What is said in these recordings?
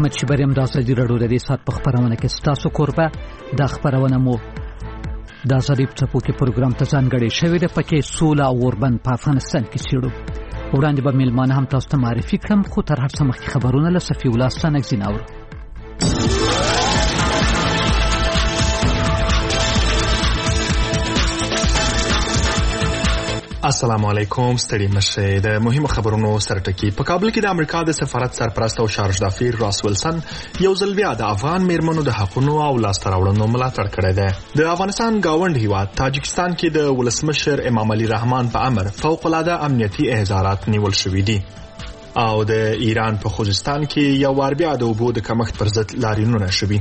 احمد شبریم د ازادي راډیو د دې سات په خبرونه کې ستاسو کوربه د خبرونه مو د ظریف ټپو کې پروګرام ته ځانګړی شوی د پکې سولا او اوربند په افغانستان کې چیرو وړاندې به میلمانه هم تاسو ته معرفي کړم خو تر هر څه مخکې خبرونه له صفي الله ستانک زیناور. السلام علیکم. ستړي مشه. د مهمو خبرونو سرټکی. په کابل کې د امریکا د سفارت سرپرست او شارج دافیر راس ویلسن یو ځل بیا د افغان میرمنو د حقوقو او لاسته راوړنو ملاتړ کړی دی. د افغانستان گاونډ هیواد تاجکستان کې د ولسمشر امام علي رحمان په امر فوق العاده امنیتي احضارات نیول شوي دي. او د ایران په خوزستان کې یو وار بیا د اوبو د کمښت پر ضد لاریونونه شوي.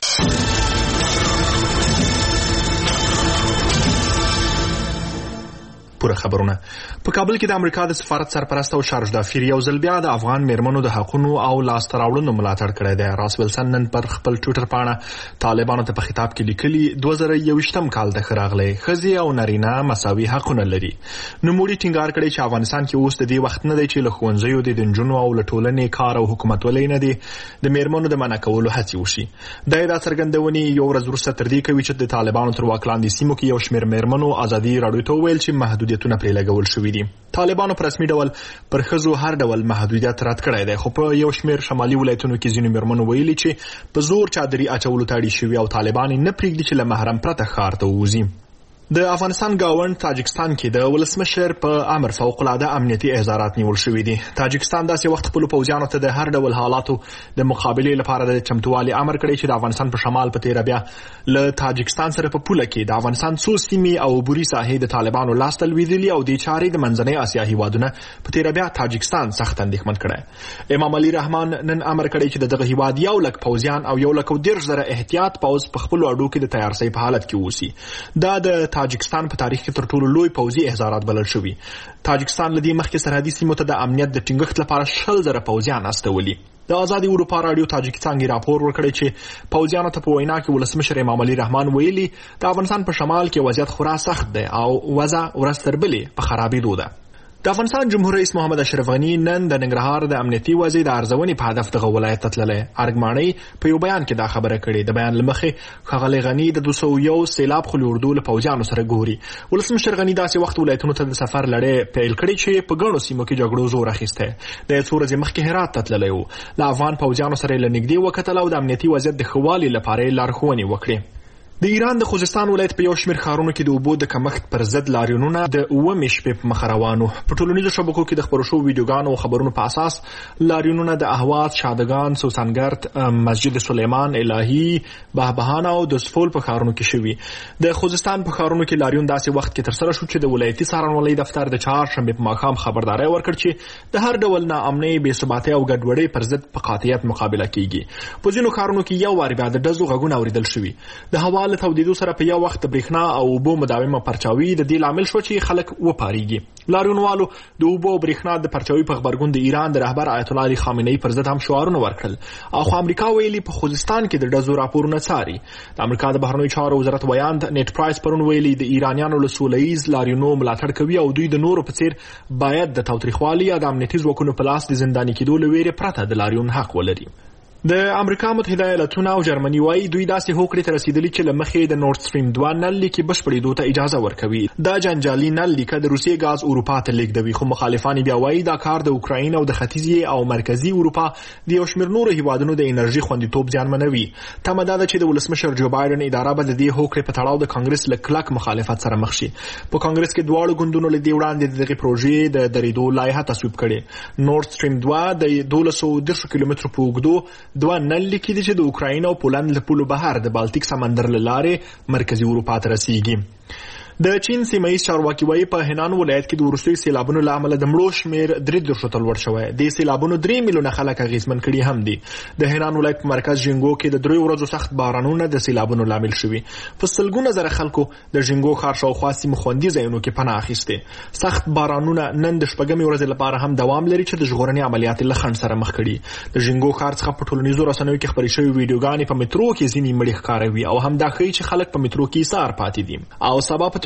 پوره خبرونه. په کابل کې د امریکا د سفارت سرپرست او شارج دافیر یو ځل بیا د افغان میرمنو د حقوقو او لاسته راوړنو ملاتړ کړی دی. راس ویلسن نن پر خپل ټویټر باندې طالبانو ته په خطاب کې لیکلي 2021م کال ته خراغلي خزي او نارینه مساوي حقونه لري. نو موږ ټینګار کړی چې افغانستان کې اوس د دې وخت نه دی چې له ښوونځیو د دنجونو او لټولنې کار او حکومت ولې نه دی د میرمنو د منع کولو هڅې وشي. دا څرګندونې یو ورځ وروسته تر دې کوي چې د طالبانو تر واک لاندې سیمو کې یو شمېر میرمنو ازادي راډیو ته ویل چې محدودیتونه پرې لګول شوي دي. طالبانو په رسمي ډول پر ښځو هر ډول محدودیت رد کړی دی، خو په یو شمېر شمالي ولایتونو کې ځینو میرمنو ویلي چې په زور چادري اچولو ته اړ شوي او طالبان نه پرېږدي چې له محرم پرته ښار ته ووځي. د افغانستان گاونډ تاجکستان کې د ولسمشر په امر فوق العاده امنیتي احضارات نیول شوي دي. تاجکستان داسې وخت خپلو پوځیانو ته د هر ډول حالاتو د مقابلې لپاره د چمتووالي امر کړی چې د افغانستان په شمال په تیره بیا له تاجکستان سره په پوله کې د افغانستان څو سیمې او عبوري ساحې د طالبانو لاس ته لوېدلي او دې چارې د منځنۍ اسیا هیوادونه په تیره بیا تاجکستان سخت اندېښمن کړی. امام علي رحمان نن امر کړی چې دغه هیواد 100,000 پوځیان او 1,10,000 احتیاط پوځ په خپلو اډو کې د تیارسۍ په حالت کې اوسي. دا د تاجکستان په تاریخ کې تر ټولو لوی پوځي احضارات بلل شوي. تاجکستان لدی مخکې سرحدي سیمو ته د امنیت د ټینګښت لپاره 100,000 پوځیان استولي. د آزادي اروپا رادیو تاجکستان کې راپور ورکړی چې پوځیانو ته په وینا کې ولسمشر امام علي رحمان ویلي د افغانستان په شمال کې وضعیت خورا سخت دی او وضع ورځ تر بلې په خرابېدو ده. د افغانستان جمهور رئیس محمد اشرف غنی نن د ننګرهار د امنیتي وضع د ارزونې په هدف دغه ولایت ته تللی. ارګماڼۍ په یو بیان کې دا خبره کړې. د بیان له مخې ښاغلی غني د 201 سیلاب خلي اردو له پوځیانو سره ګوري. ولسمشر غني داسې وخت ولایتونو ته د سفر لړۍ پیل کړې چې په ګڼو سیمو کې جګړو زور اخیستی. د څو ورځې مخکې هرات ته تللی و. له افغان پوځیانو سره یې له نږدې وکتل او د امنیتي وضعیت د ښه والي لپاره یې لارښوونې وکړې. د ایران د خوزستان ولایت په یو شمېر ښارونو کې د اوبو د کمښت پر ضد لاریونونه د 9 شپې په مخه روان وو. په ټولنیزو شبکو کې د خپرو شوو ویډیوګانو او خبرونو په اساس لاریونونه د اهواز، شادګان، سوسنګرد، مسجد سلیمان، الهي، بهبهان او د سفول په ښارونو کې شوي. د خوزستان په ښارونو کې لاریون داسې وخت کې ترسره شو چې د ولایتي څارنوالۍ دفتر د چهارشنبې په ماښام خبرداری ورکړ چې د هر ډول ناامنۍ، بېثباتۍ او ګډوډۍ پر ضد په قاطعیت مقابله کیږي. په ځینو ښارونو کې یو وار بیا د ډزو غږونه اورېدل شوي. د هوا له تودېدو سره په یو وخت د برېښنا او اوبو مداومه پرچاوي د دې لامل شو چې خلک وپارېږي. لاریونوالو د اوبو او برېښنا د پرچاوي په غبرګون د ایران د رهبر آیت الله علي خامنه‌ای پر ضد هم شعارونه ورکړل. خو امریکا ویلي په خوزستان کې د ډزو راپورونه څاري. د امریکا د بهرنیو چارو وزارت ویاند نیټ پرایس پرون ویلي د ایرانیانو له سولهییز لاریونو ملاتړ کوي او دوی د نورو په څیر باید د تاوتریخوالي یا د امنیتي ځواکونو په لاس د زنداني کېدو له ویرې پرته د لاریون حق ولري. د امریکا متحده ایالتونه او جرمني وايي دوی داسې هوکړې ته رسیدلي چې له مخې د نورد سټریم 2 نل لیکې بشپړېدو ته اجازه ورکوي. دا جنجالي نل لیکه د روسیې ګاز اروپا ته لیږدوي، خو مخالفان بیا وايي دا کار د اوکراین او د ختیځې او مرکزي اروپا د یو شمېر نورو هیوادونو د انرژي خوندیتوب زیانمنوي. تمه دا ده چې د ولسمشر جو بایدن اداره به د دې هوکړې په تړاو د کانګرس له کلک مخالفت سره مخ شي. په کانګرس کې دواړو ګوندونو له دې وړاندې د دغې پروژې د درېدو لایحه تصویب کړې. نورد سټریم 2 د 1210 کیلومترو په اوږدو 2 نل لیکي چې د اوکراین او پولند له پولو بهر د بالتیک سمندر له لارې مرکزي اروپا ته رسیږي. د چین سیمه‌ییز چارواکي وايي په هنان ولایت کې د وروستیو سیلابونو له امله د مړو شمېر 3 ته لوړ شوی. د سیلابونو 3 میلیونه خلک اغېزمن کړي هم دي. د هنان ولایت په مرکز ژینګو کې د 3 ورځو سخت بارانونه د سیلابونو لامل شوي. په سلګونه زره خلکو د ژینګو ښار شاوخوا سیمو خوندي ځایونو کې پناه اخیستې. سخت بارانونه نن د شپږمې ورځې لپاره هم دوام لري چې د ژغورنې عملیات له خنډ سره مخ کړي. د ژینګو ښار څخه په ټولنیزو رسنیو کې خپرې شوې ویډیوګانې په مترو کې ځینې مړي ښکاروي او هم دا ښیي چې خلک په مترو کې ایسار پاتې دي. او سبا په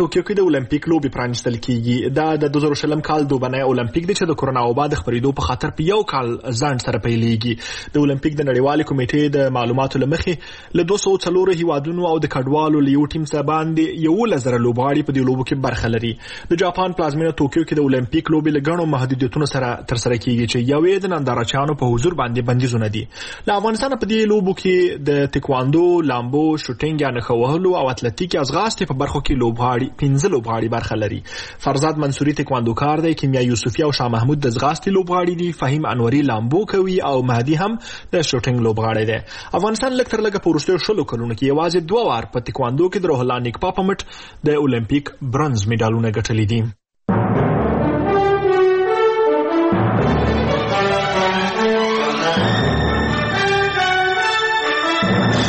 ټوکیو کې د اولمپیک لوبې پرانیستل کیږي. دا د 2020 کال دوبنی اولمپیک دی چې د کورونا وبا د خپرېدو په خاطر په یو کال ځان سره پیلېږي. د اولمپیک د نړیوالې کمیټې د معلوماتو له مخې له 204 هیوادونو او د کډوالو له یو ټیم څخه باندې 11,000 لوبغاړي په دې لوبو کې برخه لري. د جاپان پلازمینه ټوکیو کې د اولمپیک لوبې له ګڼو محدودیتونو سره ترسره کیږي چې یوې د نندارچیانو په حضور باندې بندیزونه دي. له افغانستان په دې لوبو کې د تکواندو، لامبو، شوټینګ یا نښه وهلو او اتلټیک یا ځغاستې په برخو کې 15 لوبغاړي برخه لري. فرزاد منصوري تکواندوکار دی، کیمیا یوسفی او شاه محمود د ځغاستې لوبغاړي دي، فهیم انوري لامبو کوي او مهدي هم د شوټینګ لوبغاړی دی. افغانستان لږ تر لږه په وروستیو 20 کلونو کې یوازې 2 وار په تکواندو کې د روح الله نیکپا په مټ د اولمپیک برونز میډالونه ګټلي دي.